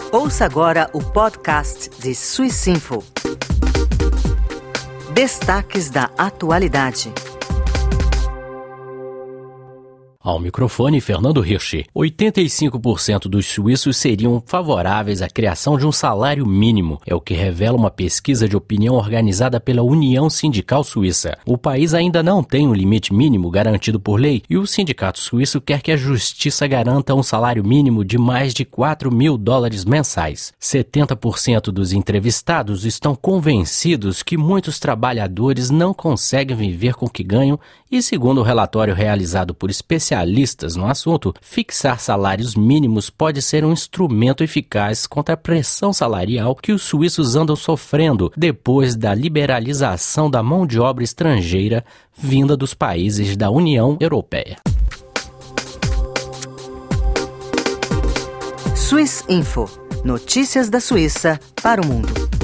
Ouça agora o podcast de Swissinfo. Destaques da atualidade. Ao microfone, Fernando Hirsch. 85% dos suíços seriam favoráveis à criação de um salário mínimo. É o que revela uma pesquisa de opinião organizada pela União Sindical Suíça. O país ainda não tem um limite mínimo garantido por lei e o sindicato suíço quer que a justiça garanta um salário mínimo de mais de $4.000 mensais. 70% dos entrevistados estão convencidos que muitos trabalhadores não conseguem viver com o que ganham e, segundo o relatório realizado por especialistas no assunto, fixar salários mínimos pode ser um instrumento eficaz contra a pressão salarial que os suíços andam sofrendo depois da liberalização da mão de obra estrangeira vinda dos países da União Europeia. Swissinfo. Notícias da Suíça para o mundo.